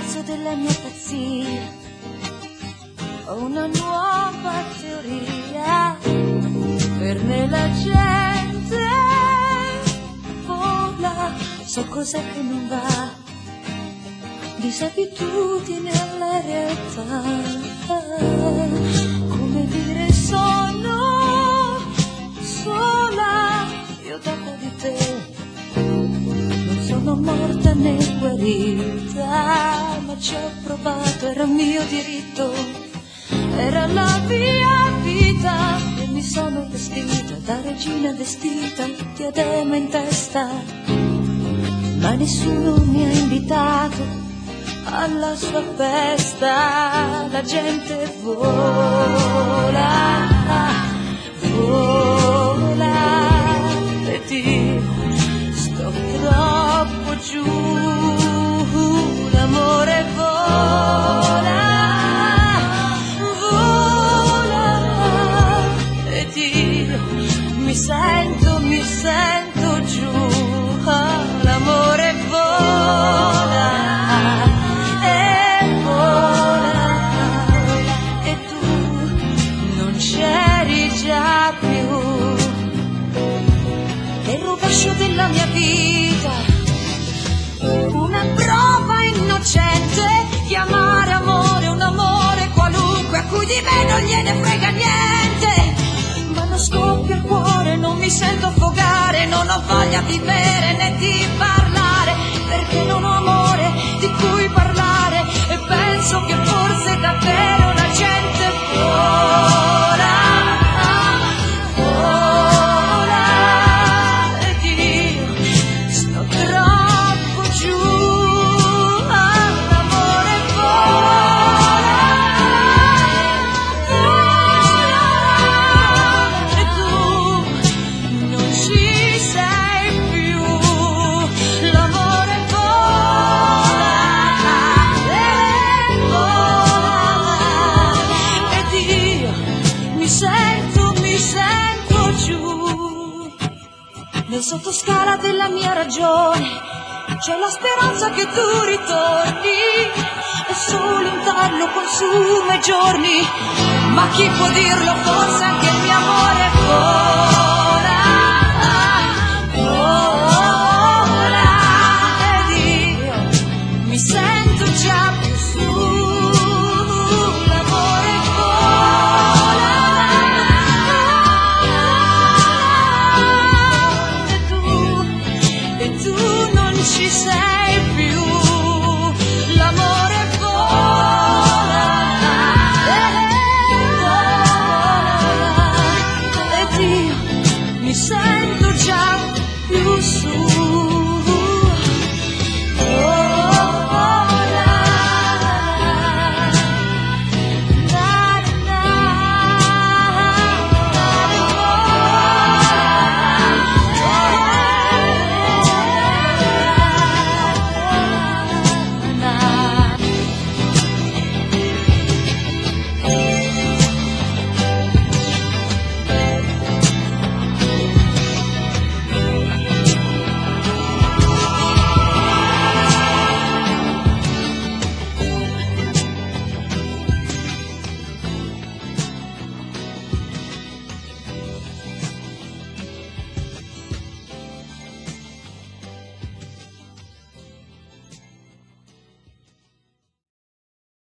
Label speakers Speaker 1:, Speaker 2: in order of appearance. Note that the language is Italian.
Speaker 1: pezzo della mia pazzia, ho una nuova teoria. Per me la gente vola, so cos'è che non va, disabitudine alla realtà. Come dire sono sola, io dopo di te non sono morta né guarita, ma ci ho provato, era un mio diritto, era la mia vita, e mi sono vestita da regina vestita, diadema in testa, ma nessuno mi ha invitato alla sua festa. La gente vola, vola, e ti sto troppo giù, l'amore vola, vola, e ti mi sento giù, l'amore vola. Della mia vita, una prova innocente di amare amore, un amore qualunque a cui di me non gliene frega niente, ma non scoppia il cuore, non mi sento affogare, non ho voglia di bere né di parlare, perché non ho amore di cui parlare, e penso che forse davvero la gente vola. Nel sottoscala della mia ragione c'è la speranza che tu ritorni, e solo un tarlo consuma i giorni, ma chi può dirlo, forse anche il mio amore